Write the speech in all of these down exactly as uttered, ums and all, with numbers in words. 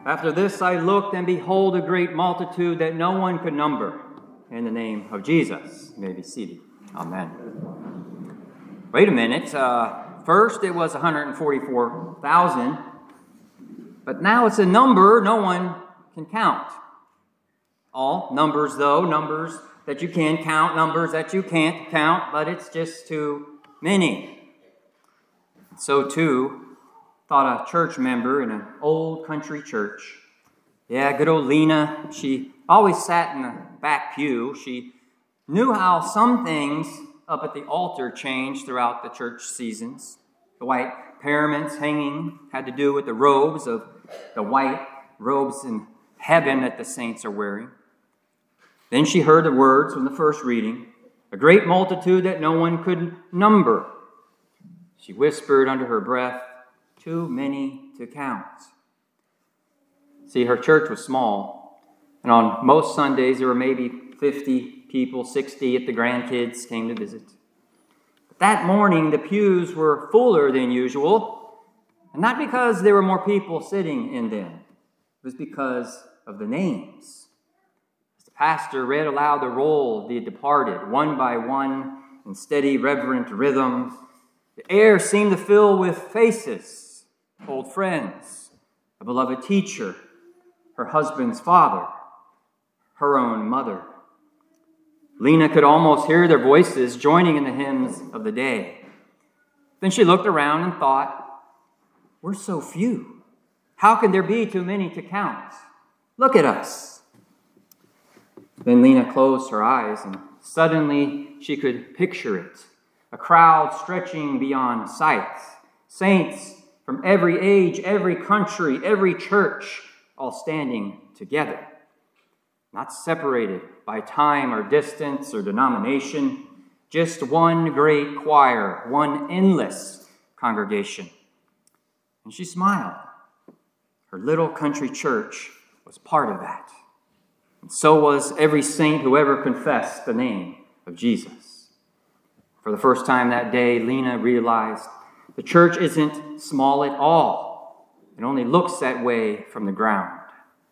After this I looked, and behold, a great multitude that no one could number. In the name of Jesus. You may be seated. Amen. Wait a minute. Uh, first it was one hundred forty-four thousand, but now it's a number no one can count. All numbers, though, numbers that you can count, numbers that you can't count, but it's just too many. So too thought a church member in an old country church. Yeah, good old Lena. She always sat in the back pew. She knew how some things up at the altar changed throughout the church seasons. The white paraments hanging had to do with the robes of the white robes in heaven that the saints are wearing. Then she heard the words from the first reading, a great multitude that no one could number. She whispered under her breath, too many to count. See, her church was small, and on most Sundays there were maybe fifty people, sixty if the grandkids came to visit. But that morning the pews were fuller than usual, and not because there were more people sitting in them. It was because of the names. As the pastor read aloud the roll of the departed, one by one, in steady, reverent rhythm, the air seemed to fill with faces, old friends, a beloved teacher, her husband's father, her own mother. Lena could almost hear their voices joining in the hymns of the day. Then she looked around and thought, we're so few. How can there be too many to count? Look at us. Then Lena closed her eyes, and suddenly she could picture it. A crowd stretching beyond sight. Saints from every age, every country, every church, all standing together. Not separated by time or distance or denomination. Just one great choir, one endless congregation. And she smiled. Her little country church was part of that. And so was every saint who ever confessed the name of Jesus. For the first time that day, Lena realized the church isn't small at all. It only looks that way from the ground.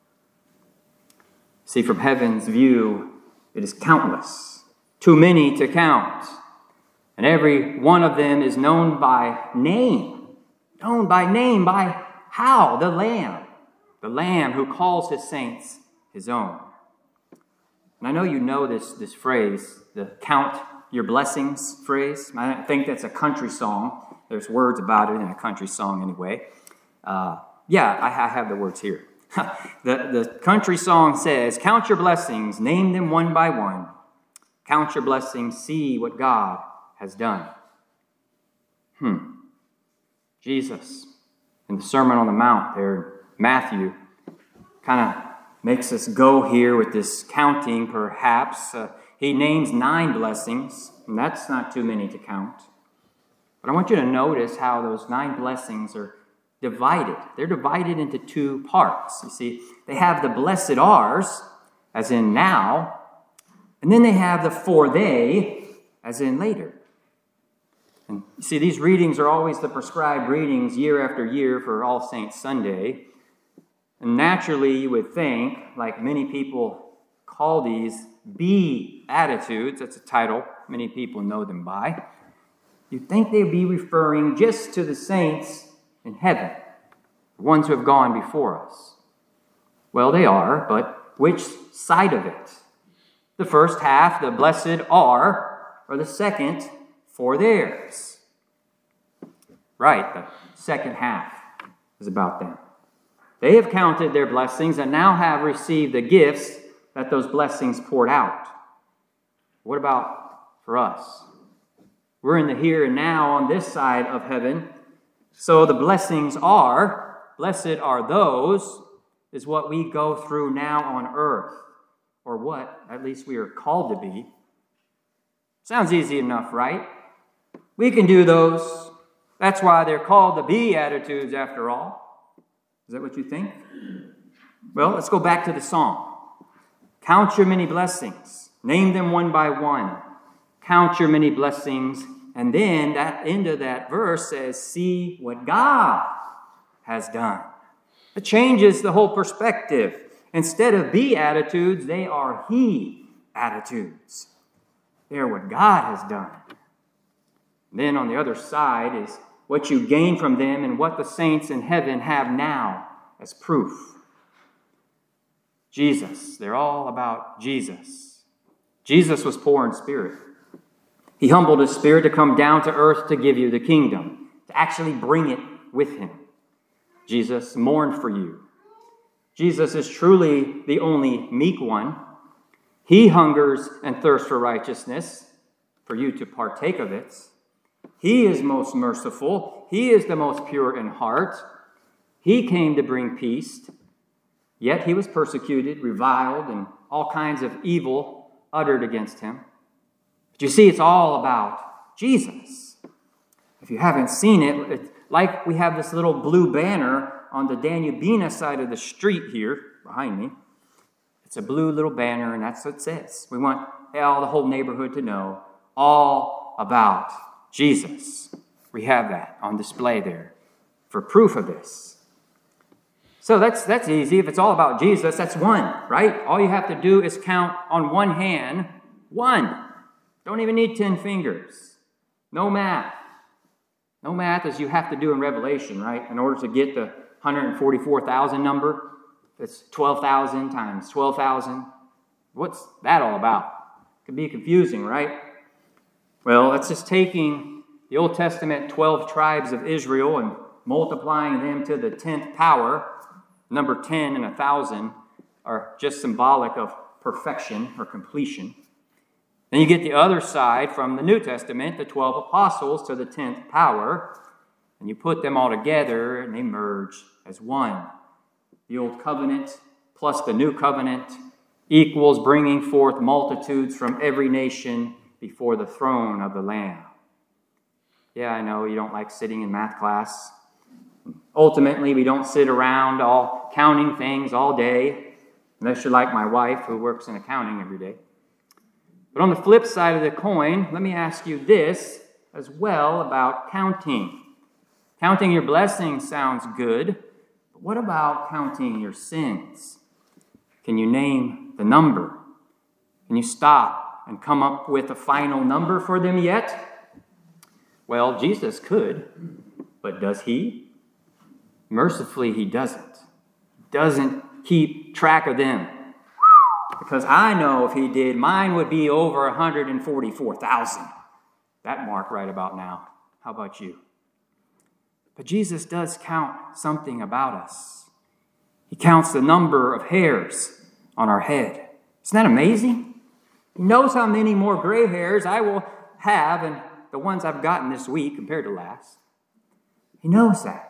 See, from heaven's view, it is countless, too many to count. And every one of them is known by name. Known by name, by how? The Lamb. The Lamb who calls his saints his own. And I know you know this, this phrase, the count your blessings phrase. I think that's a country song. There's words about it in a country song anyway. Uh, yeah, I, I have the words here. the, the country song says, count your blessings, name them one by one. Count your blessings, see what God has done. Hmm. Jesus, in the Sermon on the Mount there, Matthew, kind of makes us go here with this counting perhaps. Uh, he names nine blessings, and that's not too many to count. But I want you to notice how those nine blessings are divided. They're divided into two parts. You see, they have the blessed are's, as in now, and then they have the for they, as in later. And you see, these readings are always the prescribed readings year after year for All Saints Sunday. And naturally, you would think, like many people call these Beatitudes, that's a title many people know them by, you'd think they'd be referring just to the saints in heaven, the ones who have gone before us. Well, they are, but which side of it? The first half, the blessed are, or the second, for theirs? Right, the second half is about them. They have counted their blessings and now have received the gifts that those blessings poured out. What about for us? We're in the here and now on this side of heaven. So the blessings are, blessed are those, is what we go through now on earth. Or what, at least we are called to be. Sounds easy enough, right? We can do those. That's why they're called the Beatitudes after all. Is that what you think? Well, let's go back to the song. Count your many blessings. Name them one by one. Count your many blessings. And then that end of that verse says, see what God has done. It changes the whole perspective. Instead of be attitudes, they are he attitudes. They are what God has done. Then on the other side is what you gain from them and what the saints in heaven have now as proof. Jesus. They're all about Jesus. Jesus was poor in spirit. He humbled his spirit to come down to earth to give you the kingdom, to actually bring it with him. Jesus mourned for you. Jesus is truly the only meek one. He hungers and thirsts for righteousness, for you to partake of it. He is most merciful. He is the most pure in heart. He came to bring peace. Yet he was persecuted, reviled, and all kinds of evil uttered against him. But you see, it's all about Jesus. If you haven't seen it, it's like we have this little blue banner on the Danubina side of the street here behind me. It's a blue little banner, and that's what it says. We want all the whole neighborhood to know all about Jesus. We have that on display there for proof of this. So that's that's easy. If it's all about Jesus, that's one, right? All you have to do is count on one hand, one. Don't even need ten fingers. No math. No math as you have to do in Revelation, right? In order to get the one hundred forty-four thousand number, it's twelve thousand times twelve thousand. What's that all about? It can be confusing, right? Well, that's just taking the Old Testament twelve tribes of Israel and multiplying them to the tenth power. Number ten and one thousand are just symbolic of perfection or completion. Then you get the other side from the New Testament, the twelve apostles to the tenth power, and you put them all together and they merge as one. The Old Covenant plus the New Covenant equals bringing forth multitudes from every nation before the throne of the Lamb. Yeah, I know you don't like sitting in math class. Ultimately, we don't sit around all counting things all day, unless you're like my wife who works in accounting every day. But on the flip side of the coin, let me ask you this as well about counting. Counting your blessings sounds good, but what about counting your sins? Can you name the number? Can you stop and come up with a final number for them yet? Well, Jesus could, but does he? Mercifully, he doesn't. He doesn't keep track of them. Because I know if he did, mine would be over one hundred forty-four thousand. That mark right about now. How about you? But Jesus does count something about us. He counts the number of hairs on our head. Isn't that amazing? He knows how many more gray hairs I will have and the ones I've gotten this week compared to last. He knows that.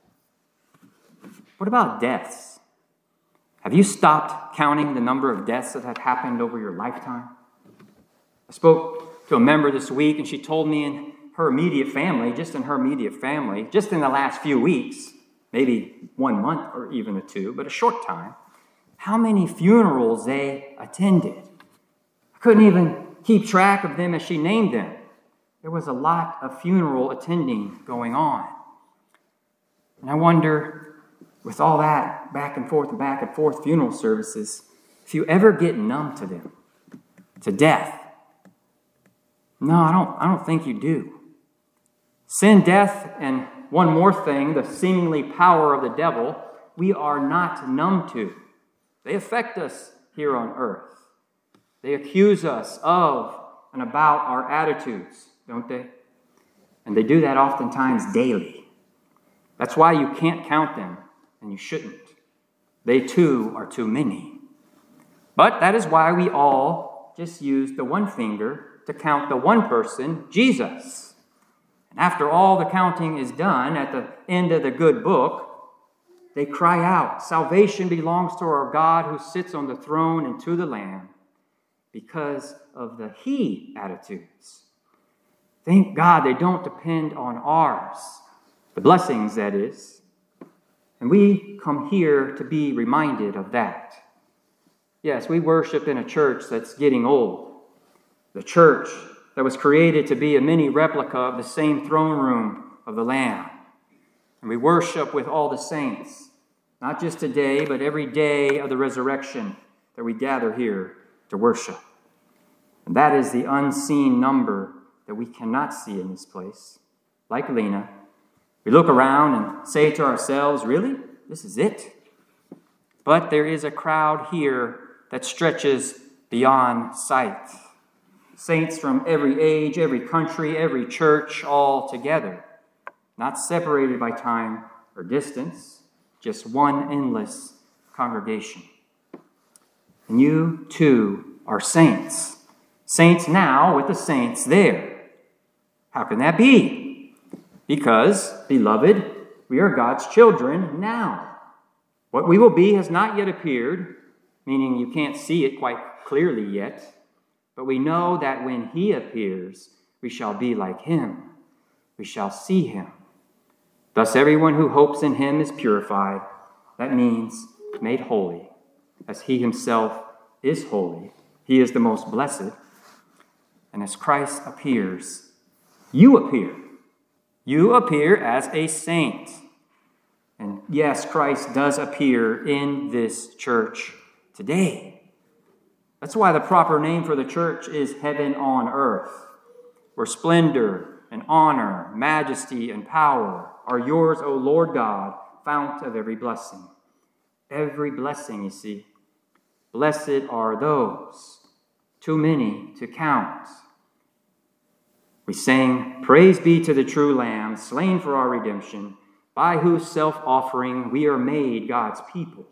What about deaths? Have you stopped counting the number of deaths that have happened over your lifetime? I spoke to a member this week, and she told me in her immediate family, just in her immediate family, just in the last few weeks, maybe one month or even a two, but a short time, how many funerals they attended. I couldn't even keep track of them as she named them. There was a lot of funeral attending going on. And I wonder, with all that back and forth and back and forth funeral services, if you ever get numb to them, to death. No, I don't, I don't think you do. Sin, death, and one more thing, the seemingly power of the devil, we are not numb to. They affect us here on earth. They accuse us of and about our attitudes, don't they? And they do that oftentimes daily. That's why you can't count them. And you shouldn't. They too are too many. But that is why we all just use the one finger to count the one person, Jesus. And after all the counting is done, at the end of the good book, they cry out, salvation belongs to our God who sits on the throne and to the Lamb, because of the he attitudes. Thank God they don't depend on ours, the blessings that is. And we come here to be reminded of that. Yes, we worship in a church that's getting old. The church that was created to be a mini replica of the same throne room of the Lamb. And we worship with all the saints. not just today, but every day of the resurrection that we gather here to worship. And that is the unseen number that we cannot see in this place. Like Lena, we look around and say to ourselves, really? This is it? But there is a crowd here that stretches beyond sight. Saints from every age, every country, every church, all together. Not separated by time or distance, just one endless congregation. And you, too, are saints. Saints now with the saints there. How can that be? Because, beloved, we are God's children now. What we will be has not yet appeared, meaning you can't see it quite clearly yet, but we know that when he appears, we shall be like him. We shall see him. Thus everyone who hopes in him is purified. That means made holy, as he himself is holy. He is the most blessed. And as Christ appears, you appear. You appear as a saint. And yes, Christ does appear in this church today. That's why the proper name for the church is heaven on earth, where splendor and honor, majesty and power are yours, O Lord God, fount of every blessing. Every blessing, you see. Blessed are those, too many to count. We sang, praise be to the true Lamb, slain for our redemption, by whose self-offering we are made God's people.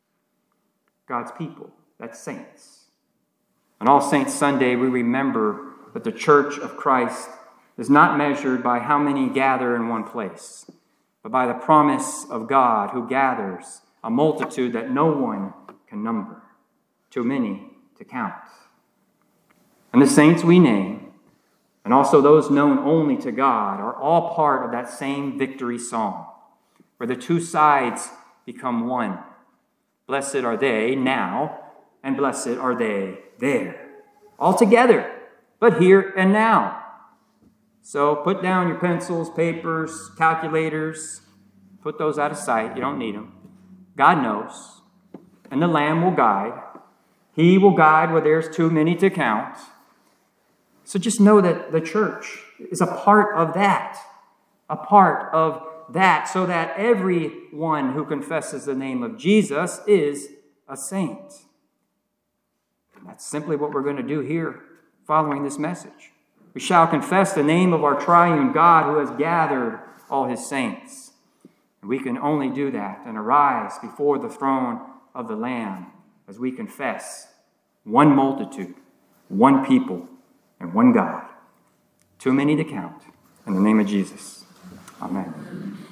God's people, that's saints. On All Saints Sunday, we remember that the church of Christ is not measured by how many gather in one place, but by the promise of God who gathers a multitude that no one can number, too many to count. And the saints we name, and also those known only to God, are all part of that same victory song, where the two sides become one. Blessed are they now, and blessed are they there. All together, but here and now. So put down your pencils, papers, calculators. Put those out of sight. You don't need them. God knows. And the Lamb will guide. He will guide where there's too many to count. So just know that the church is a part of that. A part of that, so that everyone who confesses the name of Jesus is a saint. And that's simply what we're going to do here following this message. We shall confess the name of our triune God who has gathered all his saints. And we can only do that and arise before the throne of the Lamb as we confess one multitude, one people, and one God. Too many to count. In the name of Jesus. Amen.